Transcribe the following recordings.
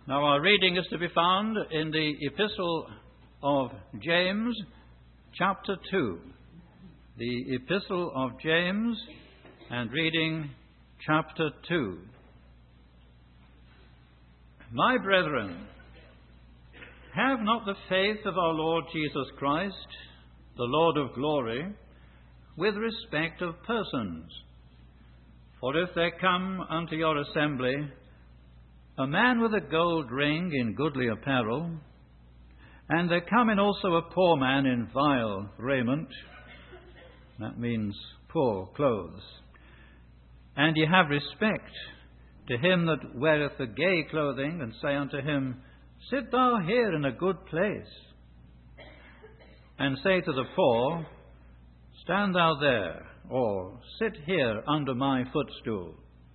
Now our reading is to be found in the Epistle of James, chapter 2. The Epistle of James, and reading chapter 2. My brethren, have not the faith of our Lord Jesus Christ, the Lord of glory, with respect of persons. For if there come unto your assembly a man with a gold ring in goodly apparel, and there come in also a poor man in vile raiment, that means poor clothes, and ye have respect to him that weareth the gay clothing, and say unto him, Sit thou here in a good place, and say to the poor, Stand thou there, or sit here under my footstool.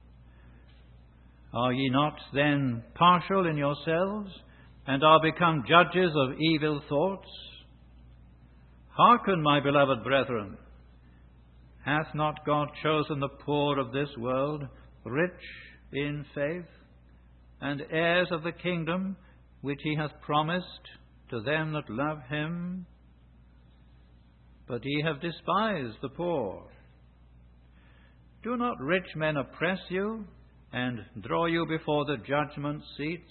Are ye not then partial in yourselves, and are become judges of evil thoughts? Hearken, my beloved brethren, hath not God chosen the poor of this world rich in faith, and heirs of the kingdom which he hath promised to them that love him? But ye have despised the poor. Do not rich men oppress you, and draw you before the judgment seats?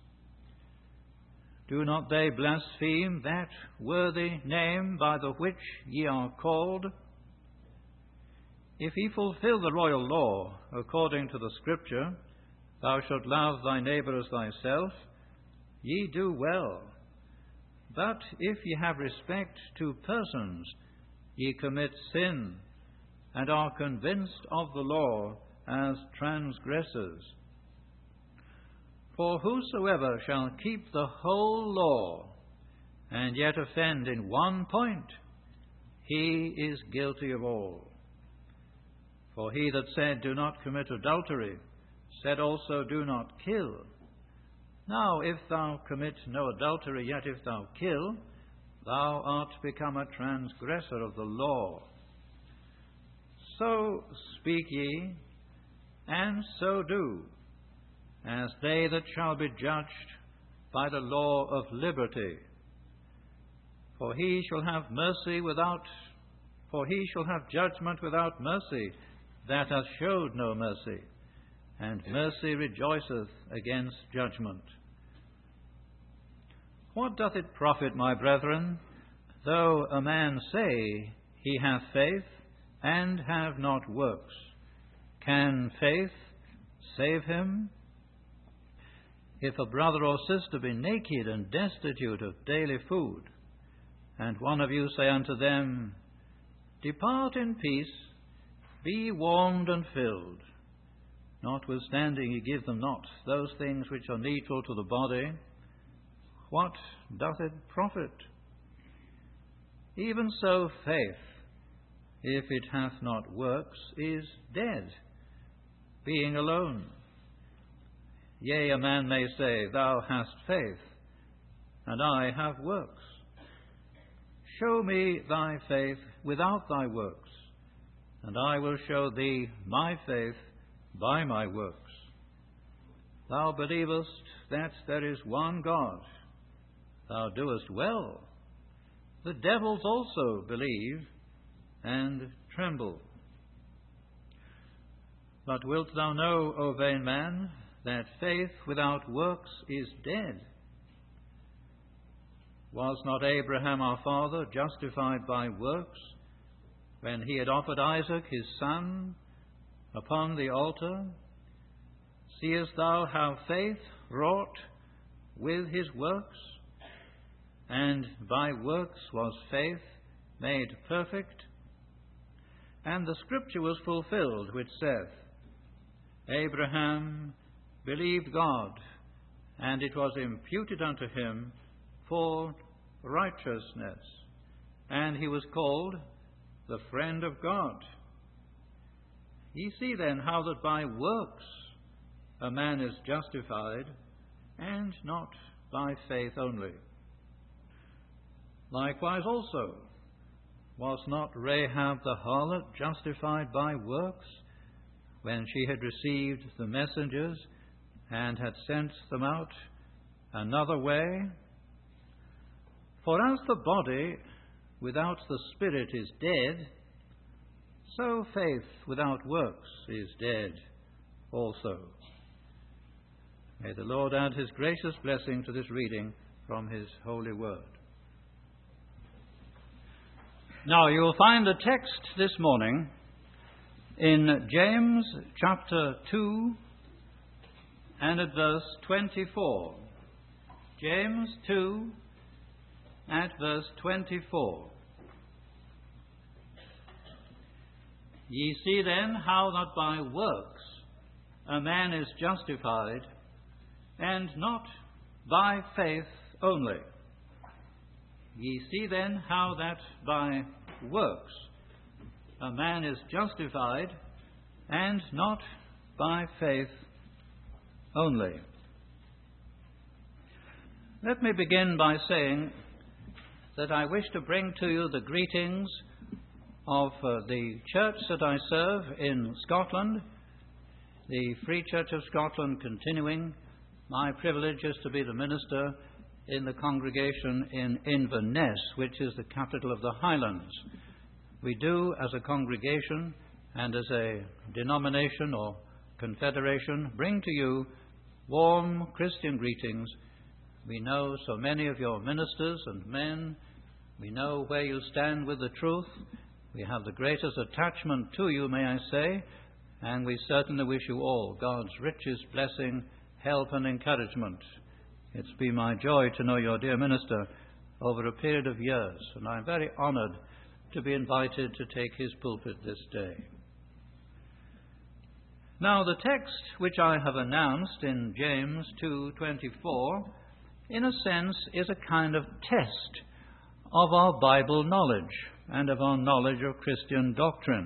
Do not they blaspheme that worthy name by the which ye are called? If ye fulfill the royal law according to the Scripture, Thou shalt love thy neighbour as thyself, ye do well. But if ye have respect to persons, ye commit sin, and are convinced of the law as transgressors. For whosoever shall keep the whole law, and yet offend in one point, he is guilty of all. For he that said, Do not commit adultery, said also, Do not kill. Now if thou commit no adultery, yet if thou kill, thou art become a transgressor of the law. So speak ye, and so do, as they that shall be judged by the law of liberty. For he shall have judgment without mercy, that hath showed no mercy, and mercy rejoiceth against judgment. What doth it profit, my brethren, though a man say he hath faith, and have not works? Can faith save him? If a brother or sister be naked and destitute of daily food, and one of you say unto them, Depart in peace, be ye warmed and filled, notwithstanding ye give them not those things which are needful to the body, what doth it profit? Even so faith, if it hath not works, is dead, being alone. Yea, a man may say, Thou hast faith, and I have works. Show me thy faith without thy works, and I will show thee my faith by my works. Thou believest that there is one God. Thou doest well. The devils also believe and tremble. But wilt thou know, O vain man, that faith without works is dead? Was not Abraham our father justified by works, when he had offered Isaac his son upon the altar? Seest thou how faith wrought with his works? And by works was faith made perfect? And the Scripture was fulfilled, which saith, Abraham believed God, and it was imputed unto him for righteousness, and he was called the friend of God. Ye see then how that by works a man is justified, and not by faith only. Likewise also, was not Rahab the harlot justified by works, when she had received the messengers and had sent them out another way. For as the body without the Spirit is dead, so faith without works is dead also. May the Lord add his gracious blessing to this reading from his holy word. Now, you will find the text this morning in James chapter 2 and at verse 24. James 2 at verse 24. Ye see then how that by works a man is justified, and not by faith only. Ye see then how that by works a man is justified, and not by faith only. Let me begin by saying that I wish to bring to you the greetings of the church that I serve in Scotland, the Free Church of Scotland continuing. My privilege is to be the minister in the congregation in Inverness, which is the capital of the Highlands. We do, as a congregation and as a denomination or confederation, bring to you warm Christian greetings. We know so many of your ministers and men. We know where you stand with the truth. We have the greatest attachment to you, may I say, and we certainly wish you all God's richest blessing, help and encouragement. It's been my joy to know your dear minister over a period of years, and I'm very honoured to be invited to take his pulpit this day. Now, the text which I have announced in James 2:24, in a sense, is a kind of test of our Bible knowledge and of our knowledge of Christian doctrine.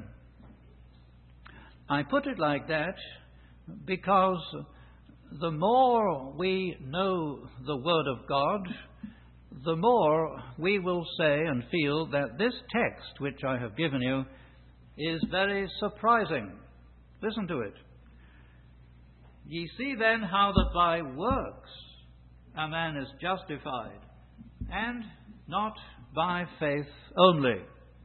I put it like that because the more we know the Word of God, the more we will say and feel that this text which I have given you is very surprising. Listen to it. Ye see then how that by works a man is justified, and not by faith only.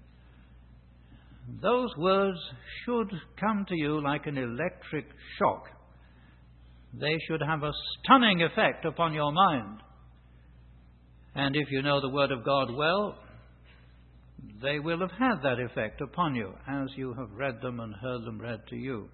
Those words should come to you like an electric shock. They should have a stunning effect upon your mind. And if you know the Word of God well, they will have had that effect upon you as you have read them and heard them read to you.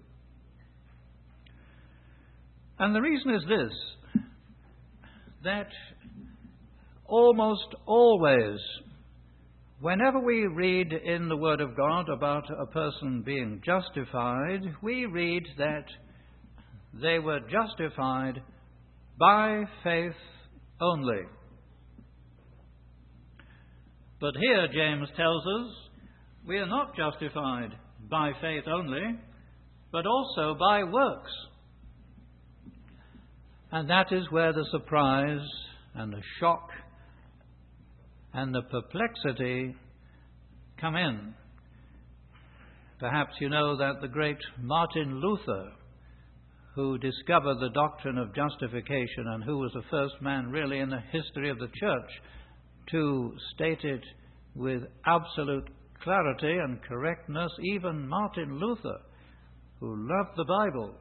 And the reason is this, that almost always, whenever we read in the Word of God about a person being justified, we read that they were justified by faith only. But here James tells us we are not justified by faith only, but also by works. And that is where the surprise and the shock and the perplexity come in. Perhaps you know that the great Martin Luther, who discovered the doctrine of justification and who was the first man really in the history of the church to state it with absolute clarity and correctness, even Martin Luther, who loved the Bible,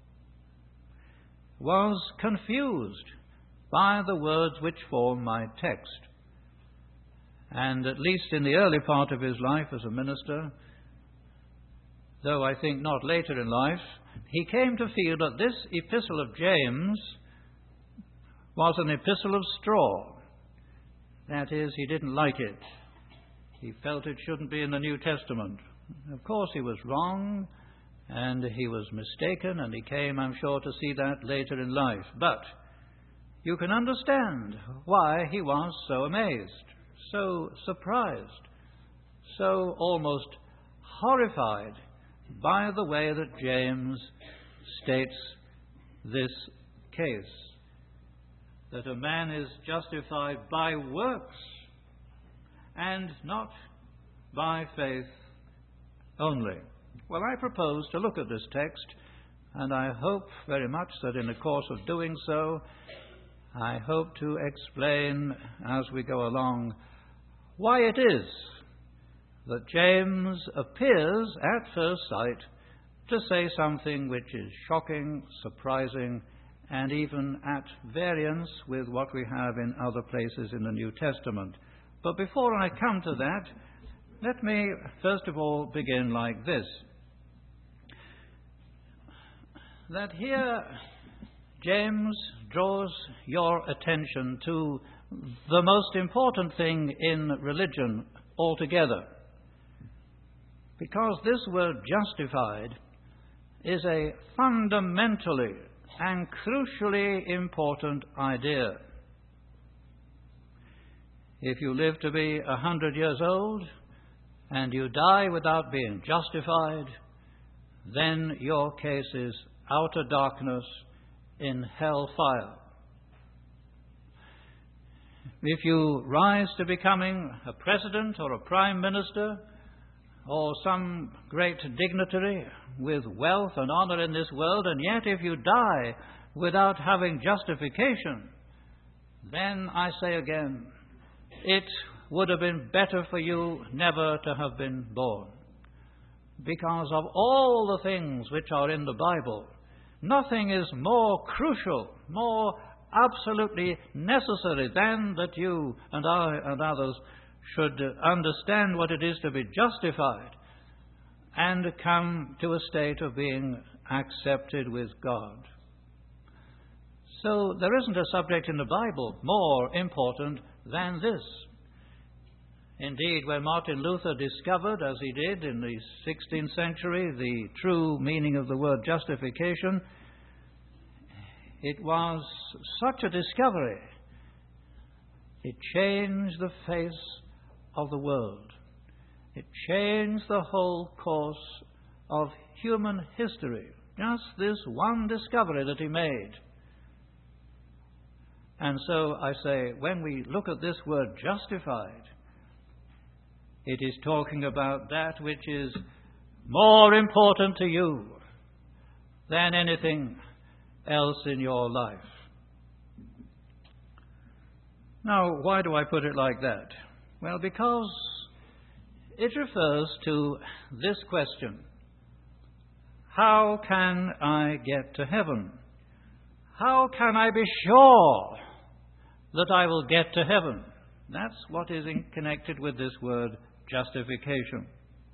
was confused by the words which form my text. And at least in the early part of his life as a minister, though I think not later in life, he came to feel that this epistle of James was an epistle of straw. That is, he didn't like it. He felt it shouldn't be in the New Testament. Of course, he was wrong, and he was mistaken, and he came, I'm sure, to see that later in life. But you can understand why he was so amazed, so surprised, so almost horrified by the way that James states this case, that a man is justified by works and not by faith only. Well, I propose to look at this text, and I hope very much that in the course of doing so, I hope to explain as we go along why it is that James appears at first sight to say something which is shocking, surprising, and even at variance with what we have in other places in the New Testament. But before I come to that, let me first of all begin like this. That here James draws your attention to the most important thing in religion altogether. Because this word justified is a fundamentally and crucially important idea. If you live to be 100 years old and you die without being justified, then your case is outer darkness in hell fire. If you rise to becoming a president or a prime minister or some great dignitary with wealth and honor in this world, and yet if you die without having justification, then I say again, it would have been better for you never to have been born. Because of all the things which are in the Bible, nothing is more crucial, more absolutely necessary than that you and I and others should understand what it is to be justified and come to a state of being accepted with God. So there isn't a subject in the Bible more important than this. Indeed, when Martin Luther discovered, as he did in the 16th century, the true meaning of the word justification, it was such a discovery. It changed the face of the world. It changed the whole course of human history. Just this one discovery that he made. And so I say, when we look at this word justified, it is talking about that which is more important to you than anything else in your life. Now, why do I put it like that? Well, because it refers to this question: how can I get to heaven? How can I be sure that I will get to heaven? That's what is connected with this word justification.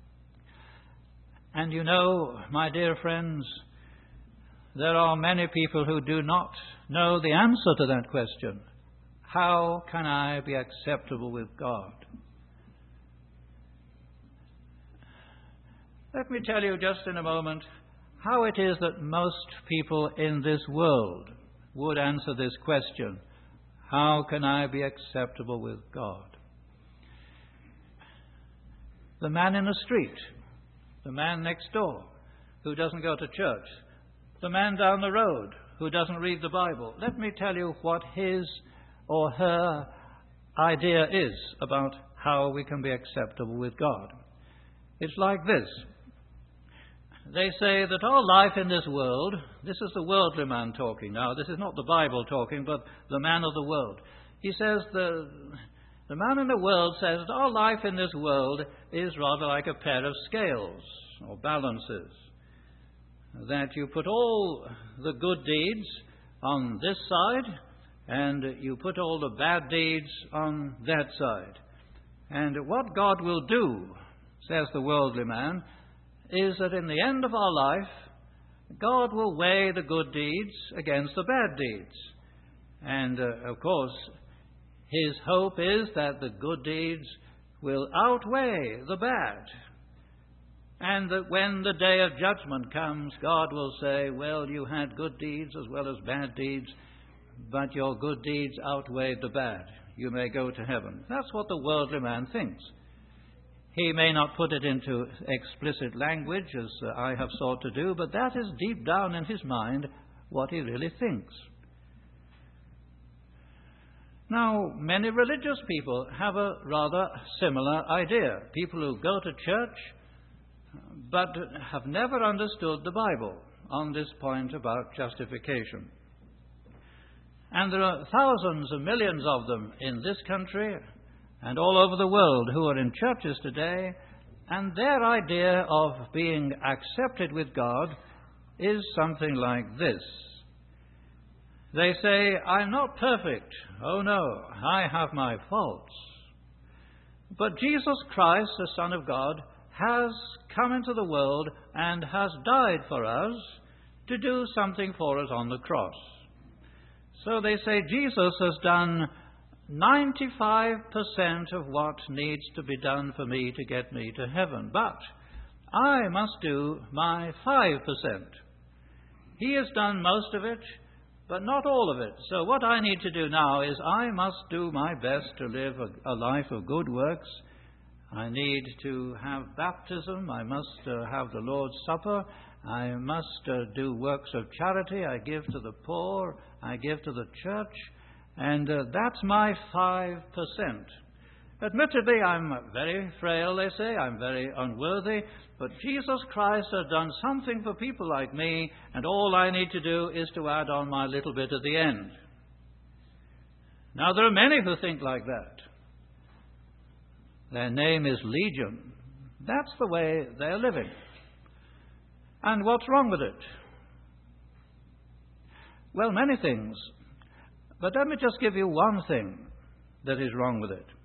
And you know, my dear friends, there are many people who do not know the answer to that question. How can I be acceptable with God? Let me tell you just in a moment how it is that most people in this world would answer this question. How can I be acceptable with God? The man in the street, the man next door who doesn't go to church, the man down the road who doesn't read the Bible. Let me tell you what his or her idea is about how we can be acceptable with God. It's like this. They say that our life in this world, this is the worldly man talking now, this is not the Bible talking, but the man of the world. He says the man in the world says that our life in this world is rather like a pair of scales or balances. That you put all the good deeds on this side and you put all the bad deeds on that side. And what God will do, says the worldly man, is that in the end of our life, God will weigh the good deeds against the bad deeds. And, of course, his hope is that the good deeds will outweigh the bad. And that when the day of judgment comes, God will say, well, you had good deeds as well as bad deeds, but your good deeds outweighed the bad. You may go to heaven. That's what the worldly man thinks. He may not put it into explicit language, as I have sought to do, but that is deep down in his mind what he really thinks. Now, many religious people have a rather similar idea. People who go to church but have never understood the Bible on this point about justification. And there are thousands and millions of them in this country and all over the world who are in churches today, and their idea of being accepted with God is something like this. They say, I'm not perfect. Oh no, I have my faults. But Jesus Christ, the Son of God, has come into the world and has died for us to do something for us on the cross. So they say Jesus has done 95% of what needs to be done for me to get me to heaven. But I must do my 5%. He has done most of it, but not all of it. So what I need to do now is I must do my best to live a life of good works. I need to have baptism. I must have the Lord's Supper. I must do works of charity. I give to the poor. I give to the church. And that's my 5%. Admittedly, I'm very frail, they say. I'm very unworthy. But Jesus Christ has done something for people like me, and all I need to do is to add on my little bit at the end. Now, there are many who think like that. Their name is Legion. That's the way they're living. And what's wrong with it? Well, many things. But let me just give you one thing that is wrong with it.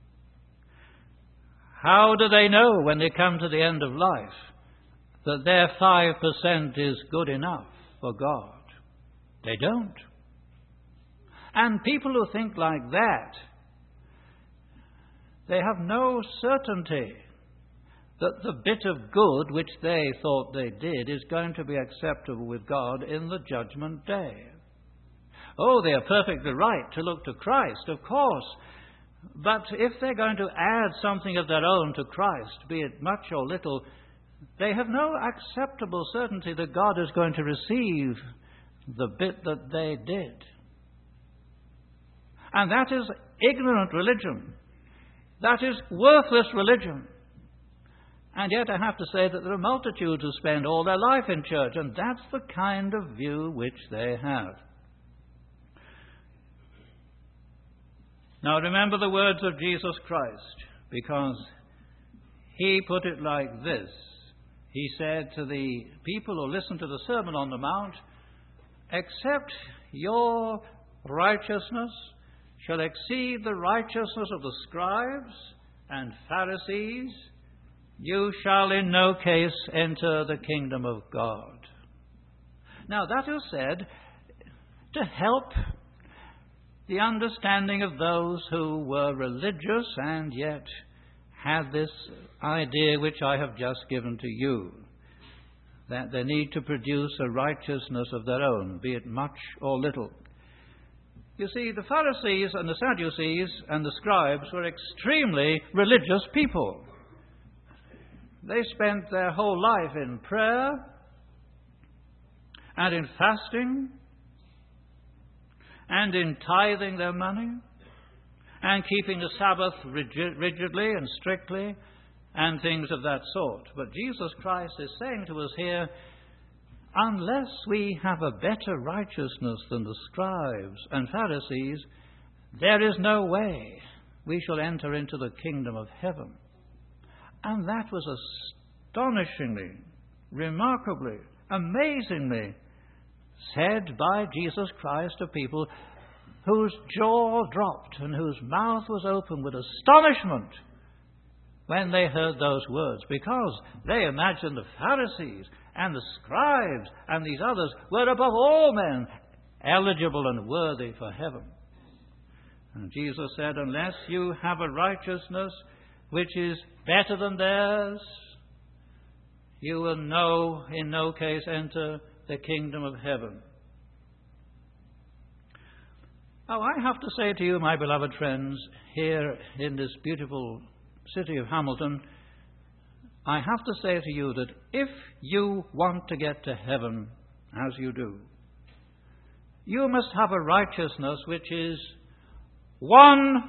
How do they know when they come to the end of life that their 5% is good enough for God? They don't. And people who think like that, they have no certainty that the bit of good which they thought they did is going to be acceptable with God in the judgment day. Oh, they are perfectly right to look to Christ, of course. But if they're going to add something of their own to Christ, be it much or little, they have no acceptable certainty that God is going to receive the bit that they did. And that is ignorant religion. That is worthless religion. And yet I have to say that there are multitudes who spend all their life in church, and that's the kind of view which they have. Now remember the words of Jesus Christ, because he put it like this. He said to the people who listened to the Sermon on the Mount, "Except your righteousness shall exceed the righteousness of the scribes and Pharisees, you shall in no case enter the kingdom of God." Now that is said to help the understanding of those who were religious and yet had this idea which I have just given to you, that they need to produce a righteousness of their own, be it much or little. You see, the Pharisees and the Sadducees and the scribes were extremely religious people. They spent their whole life in prayer and in fasting and in tithing their money and keeping the Sabbath rigidly and strictly and things of that sort. But Jesus Christ is saying to us here, unless we have a better righteousness than the scribes and Pharisees, there is no way we shall enter into the kingdom of heaven. And that was astonishingly, remarkably, amazingly said by Jesus Christ to people whose jaw dropped and whose mouth was open with astonishment when they heard those words, because they imagined the Pharisees and the scribes and these others were above all men eligible and worthy for heaven. And Jesus said, unless you have a righteousness which is better than theirs, you will in no case enter the kingdom of heaven. Now, I have to say to you, my beloved friends, here in this beautiful city of Hamilton, I have to say to you that if you want to get to heaven, as you do, you must have a righteousness which is 100%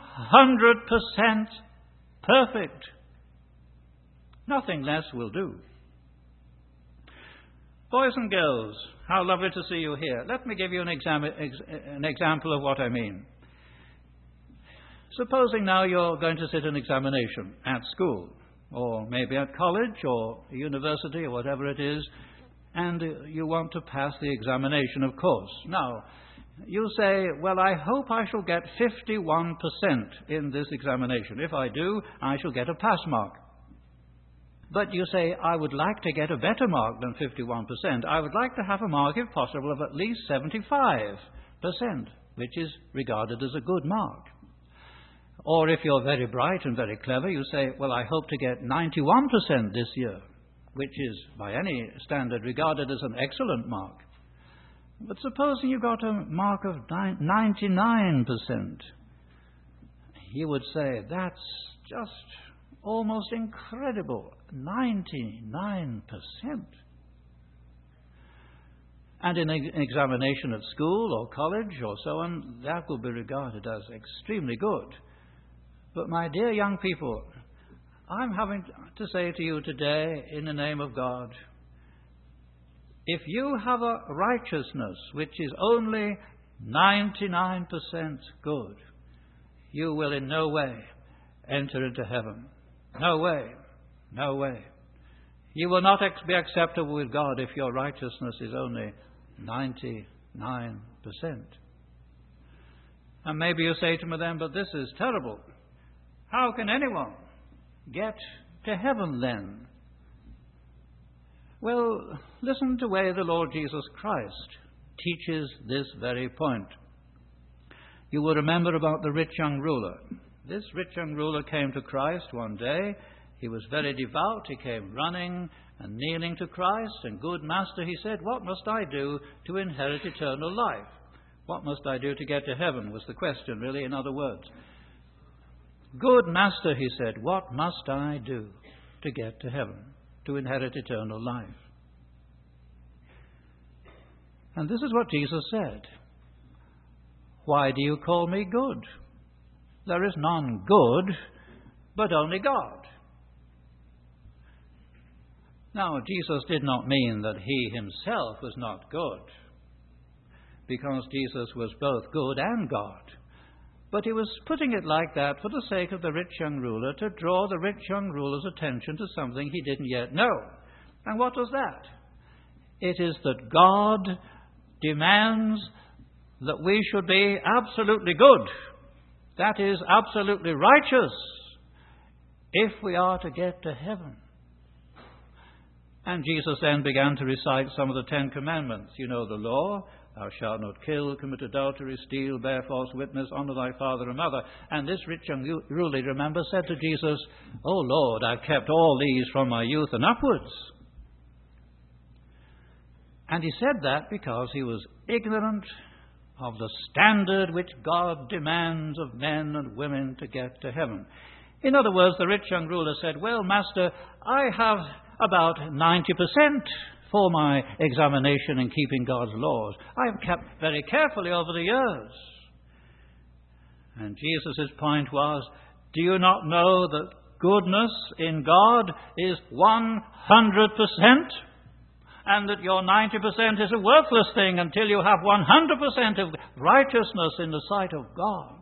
perfect. Nothing less will do. Boys and girls, how lovely to see you here. Let me give you an example of what I mean. Supposing now you're going to sit an examination at school, or maybe at college, or university, or whatever it is, and you want to pass the examination, of course. Now, you say, well, I hope I shall get 51% in this examination. If I do, I shall get a pass mark. But you say, I would like to get a better mark than 51%. I would like to have a mark, if possible, of at least 75%, which is regarded as a good mark. Or if you're very bright and very clever, you say, well, I hope to get 91% this year, which is, by any standard, regarded as an excellent mark. But supposing you got a mark of 99%, you would say, that's just almost incredible. 99%. And in an examination at school or college or so on, that will be regarded as extremely good. But my dear young people, I'm having to say to you today, in the name of God, if you have a righteousness which is only 99% good, you will in no way enter into heaven. No way. No way. You will not be acceptable with God if your righteousness is only 99%. And maybe you say to me then, but this is terrible. How can anyone get to heaven then? Well, listen to the way the Lord Jesus Christ teaches this very point. You will remember about the rich young ruler. This rich young ruler came to Christ one day. He was very devout. He came running and kneeling to Christ. And, good Master, he said, what must I do to inherit eternal life? What must I do to get to heaven was the question, really, in other words. Good Master, he said, what must I do to get to heaven, to inherit eternal life? And this is what Jesus said. Why do you call me good? There is none good, but only God. Now, Jesus did not mean that he himself was not good, because Jesus was both good and God. But he was putting it like that for the sake of the rich young ruler, to draw the rich young ruler's attention to something he didn't yet know. And what was that? It is that God demands that we should be absolutely good. That is, absolutely righteous, if we are to get to heaven. And Jesus then began to recite some of the 10 Commandments. You know the law. Thou shalt not kill, commit adultery, steal, bear false witness, honor thy father and mother. And this rich young ruler, remember, said to Jesus, O Lord, I've kept all these from my youth and upwards. And he said that because he was ignorant of the standard which God demands of men and women to get to heaven. In other words, the rich young ruler said, well, Master, I have about 90% for my examination in keeping God's laws. I have kept very carefully over the years. And Jesus' point was, do you not know that goodness in God is 100%? And that your 90% is a worthless thing until you have 100% of righteousness in the sight of God.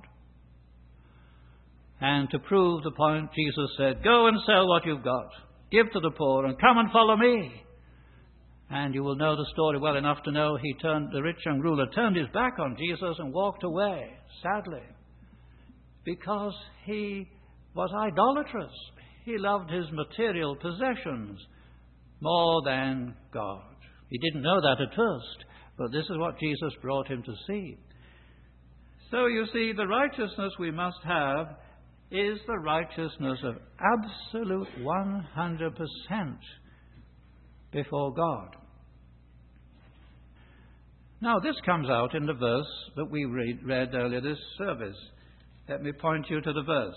And to prove the point, Jesus said, go and sell what you've got. Give to the poor and come and follow me. And you will know the story well enough to know the rich young ruler turned his back on Jesus and walked away, sadly, because he was idolatrous. He loved his material possessions more than God. He didn't know that at first, but this is what Jesus brought him to see. So you see, the righteousness we must have is the righteousness of absolute 100% before God. Now, this comes out in the verse that we read earlier this service. Let me point you to the verse.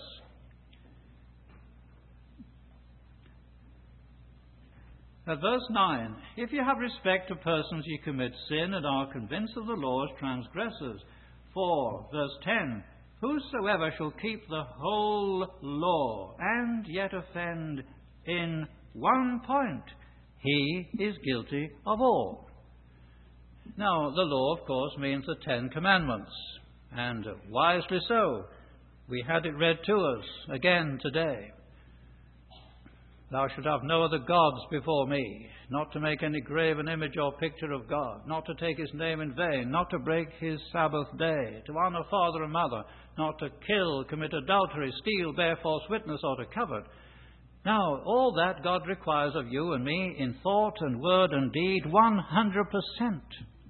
At verse 9, if you have respect to persons, ye commit sin, and are convinced of the law as transgressors. For, verse 10, whosoever shall keep the whole law, and yet offend in one point, he is guilty of all. Now, the law, of course, means the 10 Commandments, and wisely so. We had it read to us again today. Thou shalt have no other gods before me, not to make any graven image or picture of God, not to take his name in vain, not to break his Sabbath day, to honor father and mother, not to kill, commit adultery, steal, bear false witness, or to covet. Now, all that God requires of you and me in thought and word and deed, 100%.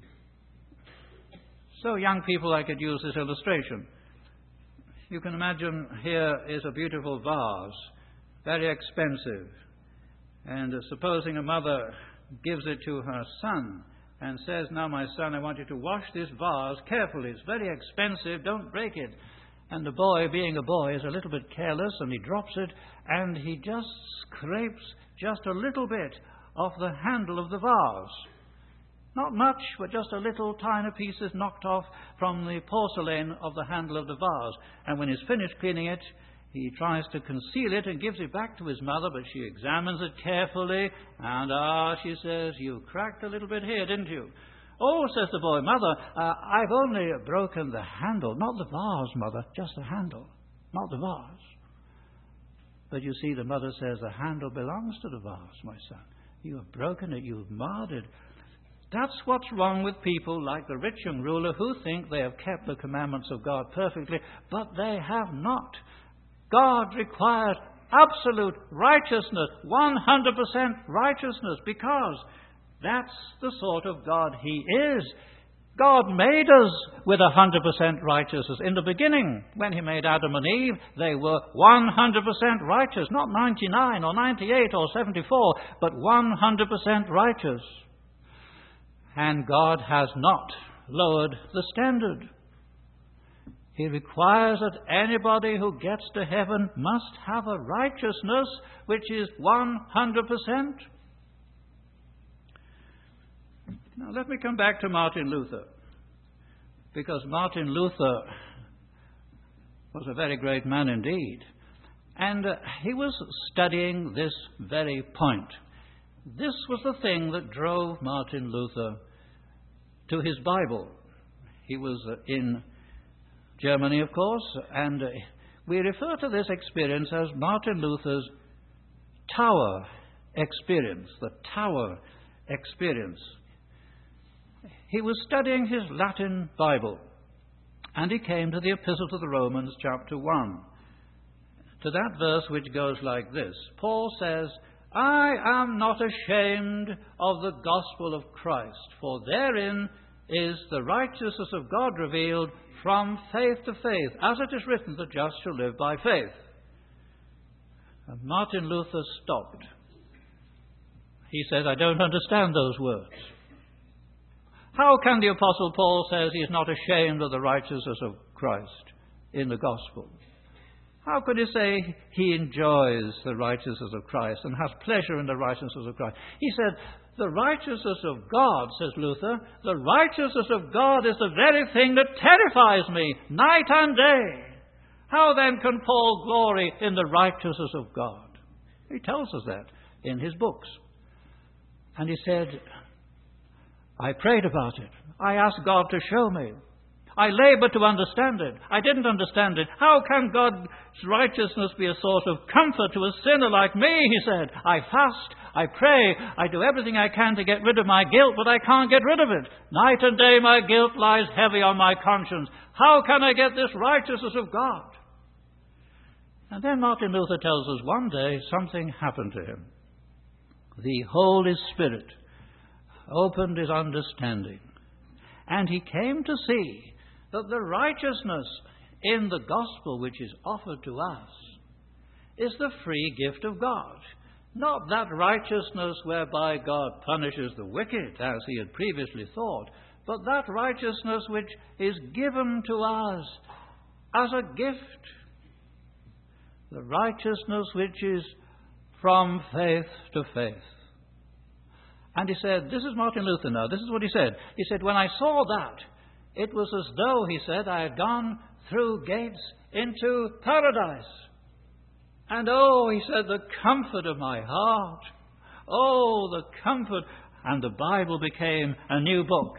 So, young people, I could use this illustration. You can imagine here is a beautiful vase, very expensive. And supposing a mother gives it to her son and says, now, my son, I want you to wash this vase carefully. It's very expensive. Don't break it. And the boy, being a boy, is a little bit careless, and he drops it, and he just scrapes just a little bit off the handle of the vase. Not much, but just a little tiny piece is knocked off from the porcelain of the handle of the vase. And when he's finished cleaning it, he tries to conceal it and gives it back to his mother, but she examines it carefully, and she says, you cracked a little bit here, didn't you? Oh, says the boy, Mother, I've only broken the handle, not the vase, Mother, just the handle, not the vase. But you see, the mother says, the handle belongs to the vase, my son. You have broken it, you have marred it. That's what's wrong with people like the rich young ruler who think they have kept the commandments of God perfectly, but they have not. God requires absolute righteousness, 100% righteousness, because that's the sort of God He is. God made us with 100% righteousness. In the beginning, when He made Adam and Eve, they were 100% righteous, not 99 or 98 or 74, but 100% righteous. And God has not lowered the standard. He requires that anybody who gets to heaven must have a righteousness which is 100%. Now let me come back to Martin Luther, because Martin Luther was a very great man indeed. And he was studying this very point. This was the thing that drove Martin Luther to his Bible. He was in Germany, of course, and we refer to this experience as Martin Luther's Tower experience, the Tower experience. He was studying his Latin Bible, and he came to the Epistle to the Romans, chapter 1, to that verse which goes like this. Paul says, I am not ashamed of the gospel of Christ, for therein is the righteousness of God revealed from faith to faith, as it is written, the just shall live by faith. And Martin Luther stopped. He said, I don't understand those words. How can the Apostle Paul say he is not ashamed of the righteousness of Christ in the gospel? How could he say he enjoys the righteousness of Christ and has pleasure in the righteousness of Christ? He said, the righteousness of God, says Luther, the righteousness of God is the very thing that terrifies me night and day. How then can Paul glory in the righteousness of God? He tells us that in his books. And he said, I prayed about it. I asked God to show me. I labored to understand it. I didn't understand it. How can God's righteousness be a source of comfort to a sinner like me? He said. I fast, I pray, I do everything I can to get rid of my guilt, but I can't get rid of it. Night and day my guilt lies heavy on my conscience. How can I get this righteousness of God? And then Martin Luther tells us one day something happened to him. The Holy Spirit opened his understanding, and he came to see that the righteousness in the gospel which is offered to us is the free gift of God. Not that righteousness whereby God punishes the wicked, as he had previously thought, but that righteousness which is given to us as a gift. The righteousness which is from faith to faith. And he said, this is Martin Luther now, this is what he said. He said, when I saw that, it was as though, he said, I had gone through gates into paradise. And oh, he said, the comfort of my heart. Oh, the comfort! And the Bible became a new book.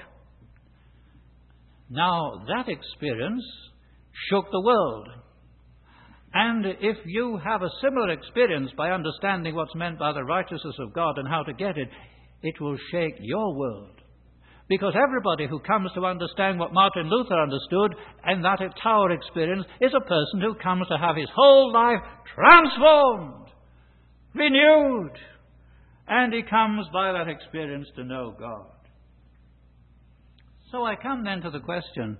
Now, that experience shook the world. And if you have a similar experience by understanding what's meant by the righteousness of God and how to get it, it will shake your world. Because everybody who comes to understand what Martin Luther understood in that Tower experience is a person who comes to have his whole life transformed, renewed, and he comes by that experience to know God. So I come then to the question,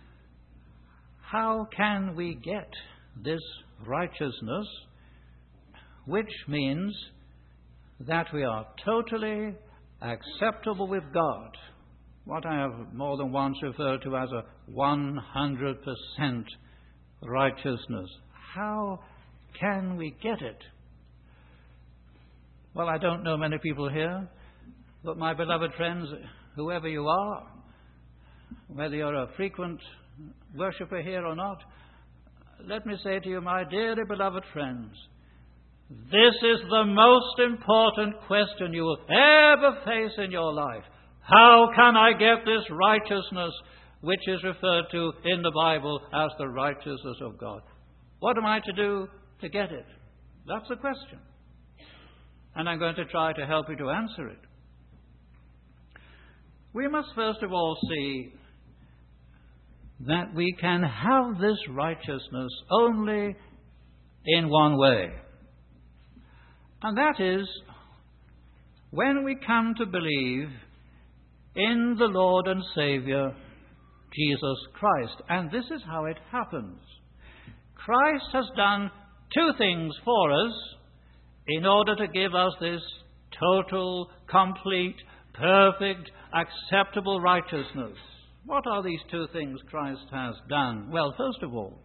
how can we get this righteousness, which means that we are totally acceptable with God, what I have more than once referred to as a 100% righteousness? How can we get it? Well, I don't know many people here, but my beloved friends, whoever you are, whether you're a frequent worshipper here or not, let me say to you, my dearly beloved friends, this is the most important question you will ever face in your life. How can I get this righteousness which is referred to in the Bible as the righteousness of God? What am I to do to get it? That's the question. And I'm going to try to help you to answer it. We must first of all see that we can have this righteousness only in one way. And that is when we come to believe in the Lord and Saviour, Jesus Christ. And this is how it happens. Christ has done two things for us in order to give us this total, complete, perfect, acceptable righteousness. What are these two things Christ has done? Well, first of all,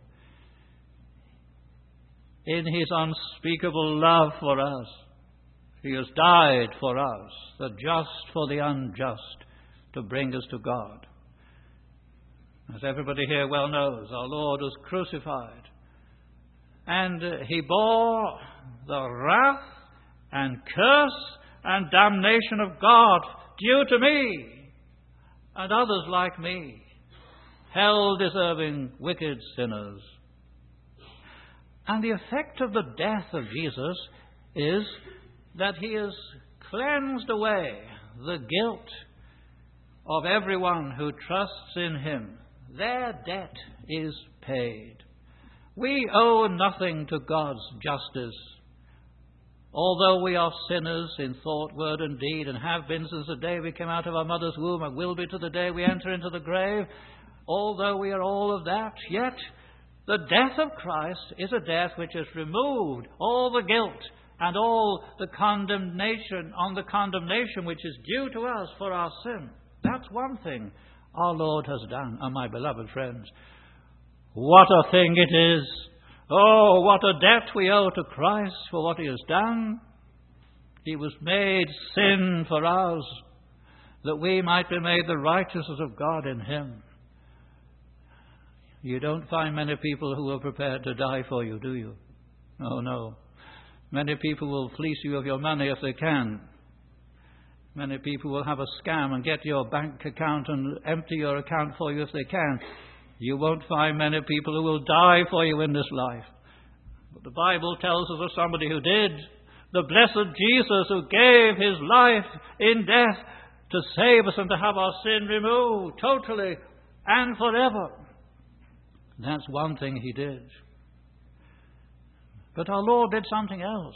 in his unspeakable love for us, he has died for us, the just for the unjust, to bring us to God. As everybody here well knows, our Lord was crucified, and he bore the wrath and curse and damnation of God due to me and others like me, hell-deserving wicked sinners. And the effect of the death of Jesus is that he has cleansed away the guilt of everyone who trusts in him. Their debt is paid. We owe nothing to God's justice. Although we are sinners in thought, word, and deed, and have been since the day we came out of our mother's womb, and will be to the day we enter into the grave, although we are all of that, yet the death of Christ is a death which has removed all the guilt and all the condemnation which is due to us for our sin. That's one thing our Lord has done. And my beloved friends, what a thing it is! Oh, what a debt we owe to Christ for what he has done. He was made sin for us, that we might be made the righteousness of God in him. You don't find many people who are prepared to die for you, do you? Oh, no. Many people will fleece you of your money if they can. Many people will have a scam and get your bank account and empty your account for you if they can. You won't find many people who will die for you in this life. But the Bible tells us of somebody who did. The blessed Jesus, who gave his life in death to save us and to have our sin removed totally and forever. That's one thing he did. But our Lord did something else.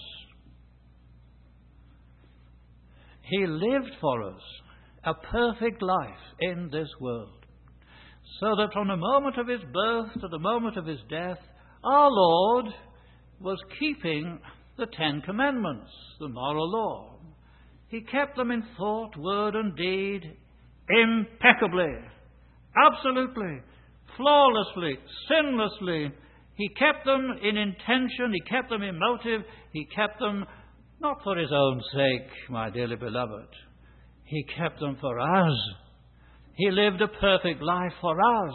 He lived for us a perfect life in this world, so that from the moment of his birth to the moment of his death, our Lord was keeping the 10 Commandments, the moral law. He kept them in thought, word, and deed impeccably, absolutely, flawlessly, sinlessly. He kept them in intention, he kept them in motive, he kept them not for his own sake, my dearly beloved. He kept them for us. He lived a perfect life for us,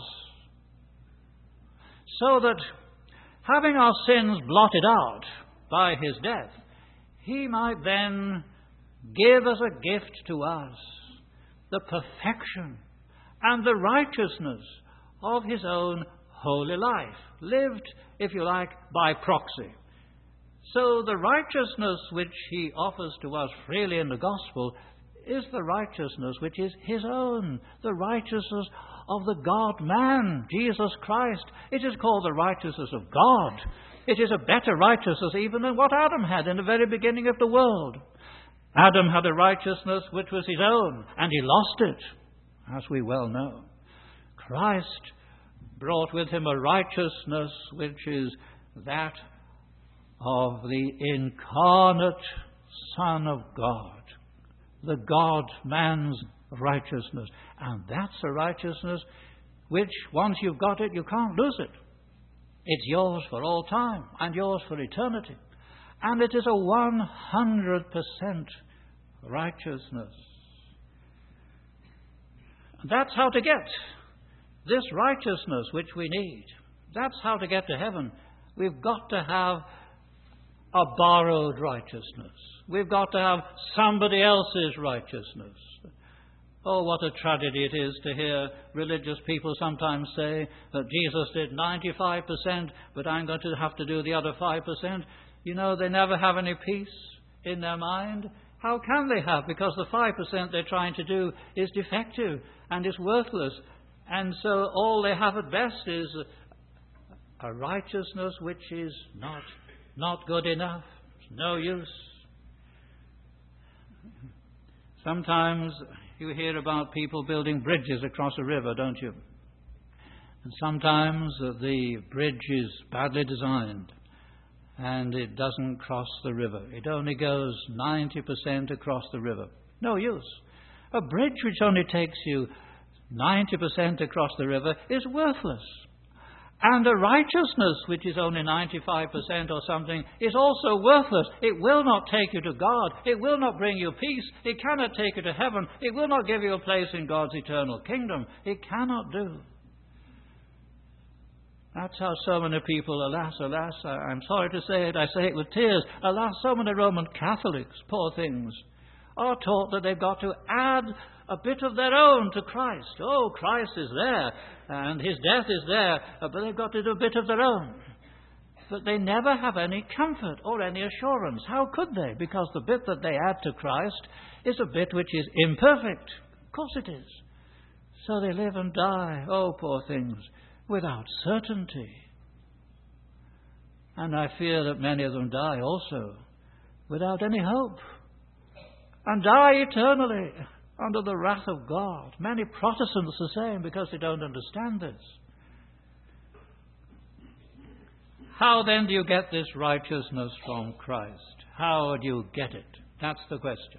so that having our sins blotted out by his death, he might then give as a gift to us the perfection and the righteousness of his own holy life, lived, if you like, by proxy. So the righteousness which he offers to us freely in the gospel is the righteousness which is his own, the righteousness of the God-man, Jesus Christ. It is called the righteousness of God. It is a better righteousness even than what Adam had in the very beginning of the world. Adam had a righteousness which was his own, and he lost it, as we well know. Christ brought with him a righteousness which is that of the incarnate Son of God, the God-man's righteousness. And that's a righteousness which, once you've got it, you can't lose it. It's yours for all time and yours for eternity. And it is a 100% righteousness. That's how to get this righteousness which we need. That's how to get to heaven. We've got to have a borrowed righteousness. We've got to have somebody else's righteousness. Oh, what a tragedy it is to hear religious people sometimes say that Jesus did 95%, but I'm going to have to do the other 5%. You know, they never have any peace in their mind. How can they have? Because the 5% they're trying to do is defective and is worthless. And so all they have at best is a righteousness which is not good enough. It's no use. Sometimes you hear about people building bridges across a river, don't you? And sometimes the bridge is badly designed and it doesn't cross the river. It only goes 90% across the river. No use. A bridge which only takes you 90% across the river is worthless. And a righteousness which is only 95% or something is also worthless. It will not take you to God. It will not bring you peace. It cannot take you to heaven. It will not give you a place in God's eternal kingdom. It cannot do. That's how so many people, alas, I'm sorry to say it, I say it with tears, alas, so many Roman Catholics, poor things, are taught that they've got to add a bit of their own to Christ. Oh, Christ is there, and his death is there, but they've got to do a bit of their own. But they never have any comfort or any assurance. How could they? Because the bit that they add to Christ is a bit which is imperfect. Of course it is. So they live and die, oh, poor things, without certainty. And I fear that many of them die also without any hope, and die eternally under the wrath of God. Many Protestants the same, because they don't understand this. How then do you get this righteousness from Christ? How do you get it? That's the question.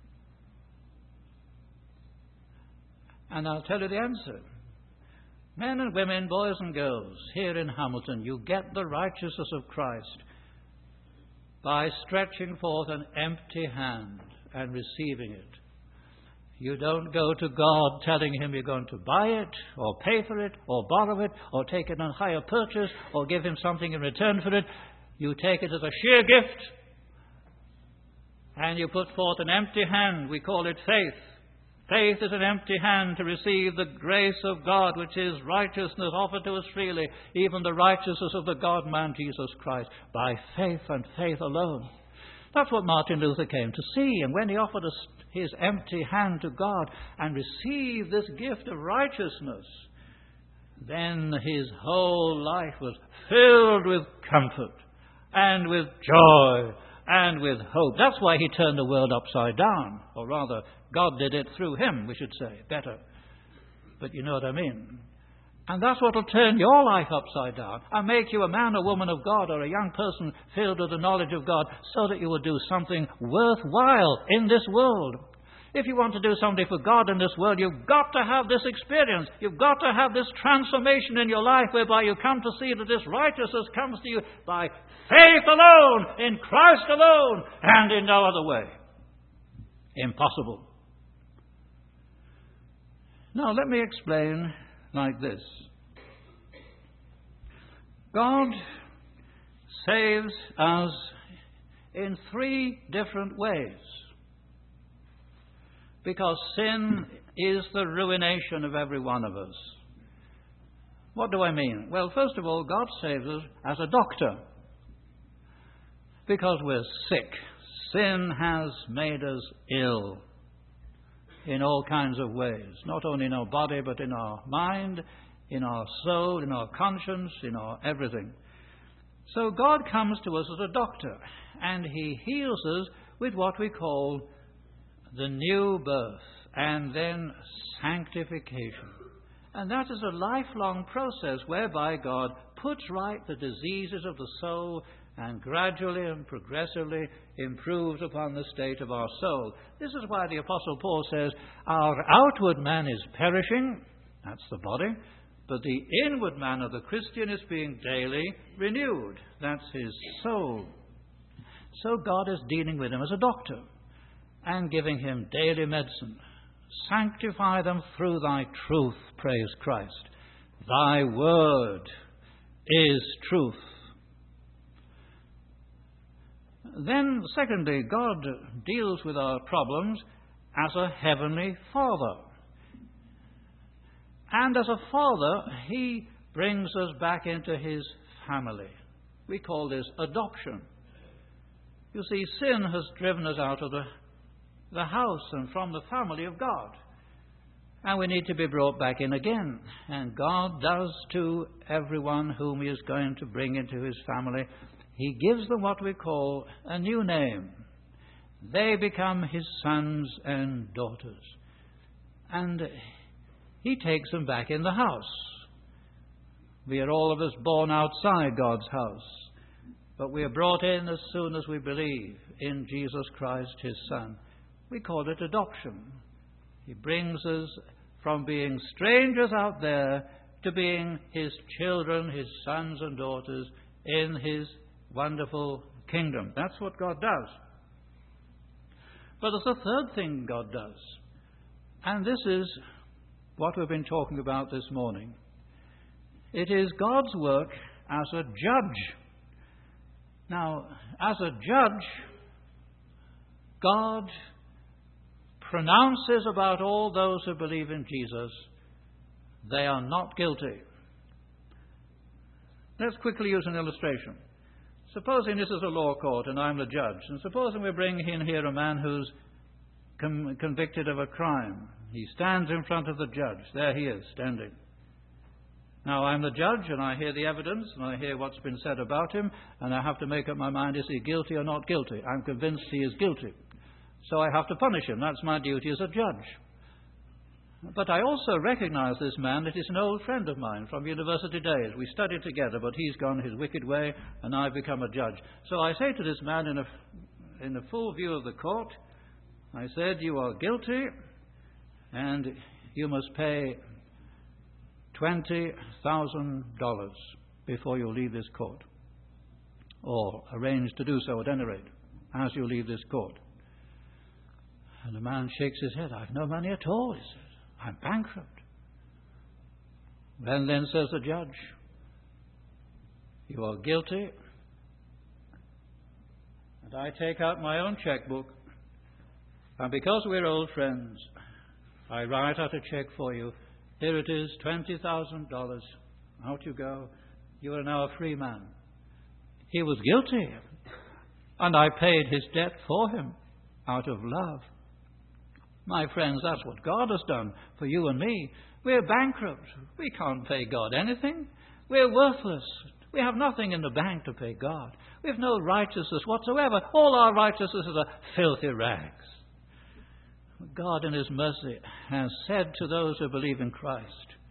And I'll tell you the answer. Men and women, boys and girls, here in Hamilton, you get the righteousness of Christ by stretching forth an empty hand and receiving it. You don't go to God telling him you're going to buy it, or pay for it, or borrow it, or take it on hire purchase, or give him something in return for it. You take it as a sheer gift, and you put forth an empty hand. We call it faith. Faith is an empty hand to receive the grace of God, which is righteousness offered to us freely, even the righteousness of the God-man Jesus Christ, by faith and faith alone. That's what Martin Luther came to see. And when he offered us his empty hand to God and received this gift of righteousness, then his whole life was filled with comfort and with joy and with hope. That's why he turned the world upside down. Or rather, God did it through him, we should say, better. But you know what I mean. And that's what will turn your life upside down and make you a man or woman of God, or a young person filled with the knowledge of God, so that you will do something worthwhile in this world. If you want to do something for God in this world, you've got to have this experience. You've got to have this transformation in your life, whereby you come to see that this righteousness comes to you by faith alone, in Christ alone, and in no other way. Impossible. Now, let me explain like this. God saves us in three different ways. because sin is the ruination of every one of us. What do I mean? Well, first of all, God saves us as a doctor because we're sick. Sin has made us ill in all kinds of ways, not only in our body, but in our mind, in our soul, in our conscience, in our everything. So God comes to us as a doctor, and He heals us with what we call the new birth and then sanctification. And that is a lifelong process whereby God puts right the diseases of the soul and gradually and progressively improves upon the state of our soul. This is why the Apostle Paul says, our outward man is perishing, that's the body, but the inward man of the Christian is being daily renewed, that's his soul. So God is dealing with him as a doctor and giving him daily medicine. Sanctify them through thy truth, praise Christ. Thy word is truth. Then, secondly, God deals with our problems as a heavenly Father. And as a Father, He brings us back into His family. We call this adoption. You see, sin has driven us out of the house and from the family of God. And we need to be brought back in again. And God does to everyone whom He is going to bring into His family. He gives them what we call a new name. They become His sons and daughters. And He takes them back in the house. We are all of us born outside God's house. But we are brought in as soon as we believe in Jesus Christ, His Son. We call it adoption. He brings us from being strangers out there to being His children, His sons and daughters in His wonderful kingdom. That's what God does. But there's a third thing God does. And this is what we've been talking about this morning. It is God's work as a judge. Now, as a judge, God pronounces about all those who believe in Jesus, they are not guilty. Let's quickly use an illustration. Supposing this is a law court and I'm the judge, and supposing we bring in here a man who's convicted of a crime. He stands in front of the judge. There he is, standing. Now I'm the judge and I hear the evidence and I hear what's been said about him, and I have to make up my mind, is he guilty or not guilty? I'm convinced he is guilty. So I have to punish him. That's my duty as a judge. But I also recognize this man that is an old friend of mine from university days. We studied together, but he's gone his wicked way and I've become a judge. So I say to this man in the full view of the court, I said, you are guilty and you must pay $20,000 before you leave this court. Or arrange to do so at any rate, as you leave this court. And the man shakes his head. I've no money at all, he says. I'm bankrupt. Then says the judge, you are guilty. And I take out my own checkbook. And because we're old friends, I write out a check for you. Here it is, $20,000. Out you go. You are now a free man. He was guilty. And I paid his debt for him out of love. My friends, that's what God has done for you and me. We're bankrupt. We can't pay God anything. We're worthless. We have nothing in the bank to pay God. We have no righteousness whatsoever. All our righteousness is a filthy rags. God in His mercy has said to those who believe in Christ,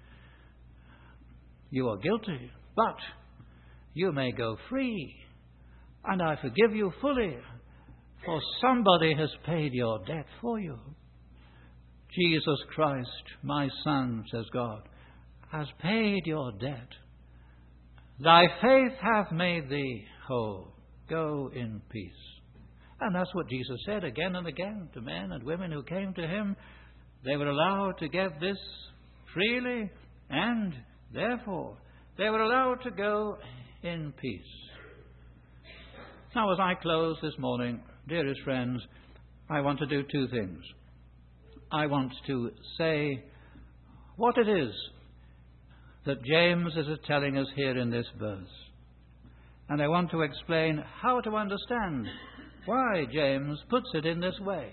you are guilty, but you may go free, and I forgive you fully, for somebody has paid your debt for you. Jesus Christ, my Son, says God, has paid your debt. Thy faith hath made thee whole. Go in peace. And that's what Jesus said again and again to men and women who came to Him. They were allowed to get this freely, and therefore they were allowed to go in peace. Now, as I close this morning, dearest friends, I want to do two things. I want to say what it is that James is telling us here in this verse. And I want to explain how to understand why James puts it in this way.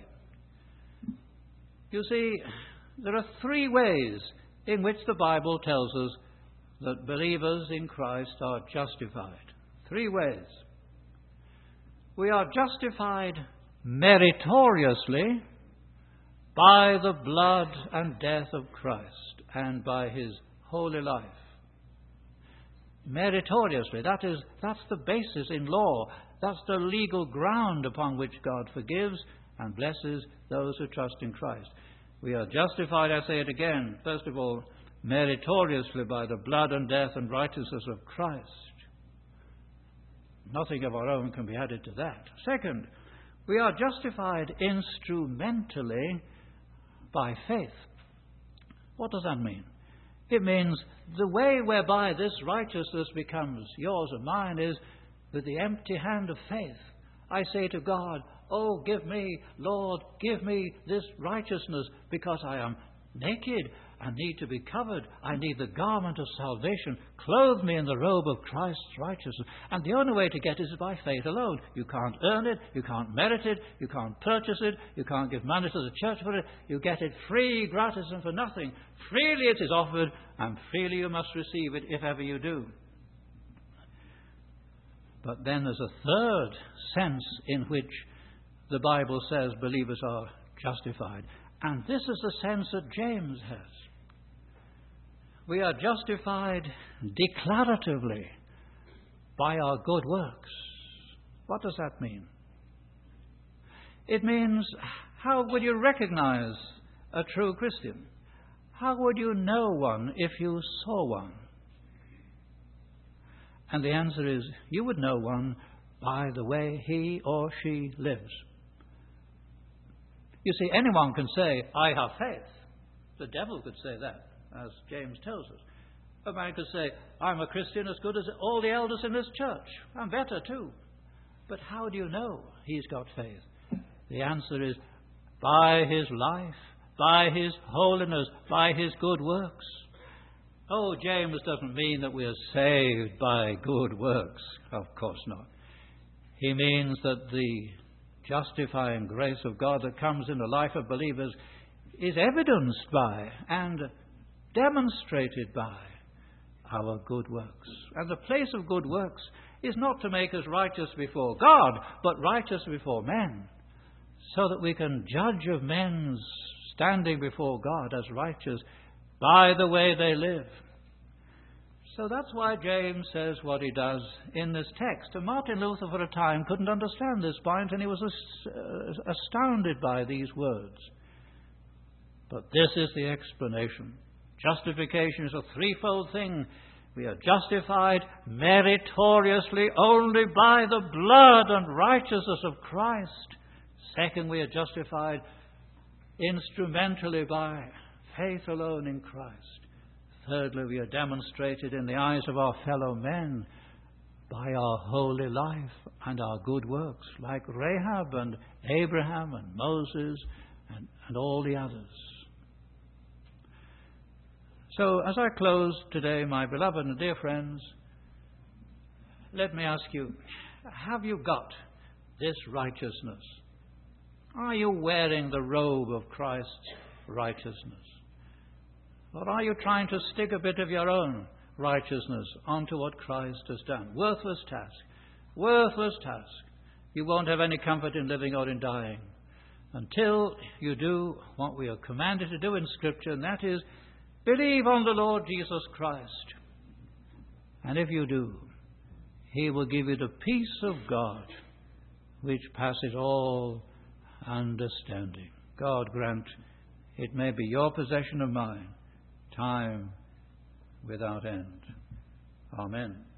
You see, there are three ways in which the Bible tells us that believers in Christ are justified. Three ways. We are justified meritoriously by the blood and death of Christ and by his holy life. Meritoriously, that's the basis in law. That's the legal ground upon which God forgives and blesses those who trust in Christ. We are justified, I say it again, first of all, meritoriously by the blood and death and righteousness of Christ. Nothing of our own can be added to that. Second, we are justified instrumentally by faith. What does that mean? It means the way whereby this righteousness becomes yours and mine is with the empty hand of faith. I say to God, "Oh, give me, Lord, give me this righteousness because I am naked and need to be covered. I need the garment of salvation. Clothe me in the robe of Christ's righteousness." And the only way to get it is by faith alone. You can't earn it. You can't merit it. You can't purchase it. You can't give money to the church for it. You get it free, gratis, and for nothing. Freely it is offered, and freely you must receive it if ever you do. But then there's a third sense in which the Bible says believers are justified. And this is the sense that James has. We are justified declaratively by our good works. What does that mean? It means, how would you recognize a true Christian? How would you know one if you saw one? And the answer is, you would know one by the way he or she lives. You see, anyone can say, "I have faith." The devil could say that, as James tells us. A man could say, "I'm a Christian as good as all the elders in this church. I'm better too." But how do you know he's got faith? The answer is by his life, by his holiness, by his good works. Oh, James doesn't mean that we are saved by good works. Of course not. He means that the justifying grace of God that comes in the life of believers is evidenced by and demonstrated by our good works. And the place of good works is not to make us righteous before God, but righteous before men, so that we can judge of men's standing before God as righteous by the way they live. So that's why James says what he does in this text. And Martin Luther for a time couldn't understand this point, and he was astounded by these words. But this is the explanation. Justification is a threefold thing. We are justified meritoriously only by the blood and righteousness of Christ. Second, we are justified instrumentally by faith alone in Christ. Thirdly, we are demonstrated in the eyes of our fellow men by our holy life and our good works, like Rahab and Abraham and Moses and all the others. So, as I close today, my beloved and dear friends, let me ask you, have you got this righteousness? Are you wearing the robe of Christ's righteousness? Or are you trying to stick a bit of your own righteousness onto what Christ has done? Worthless task. Worthless task. You won't have any comfort in living or in dying until you do what we are commanded to do in Scripture, and that is believe on the Lord Jesus Christ. And if you do, He will give you the peace of God which passes all understanding. God grant it may be your possession of mine, time without end. Amen.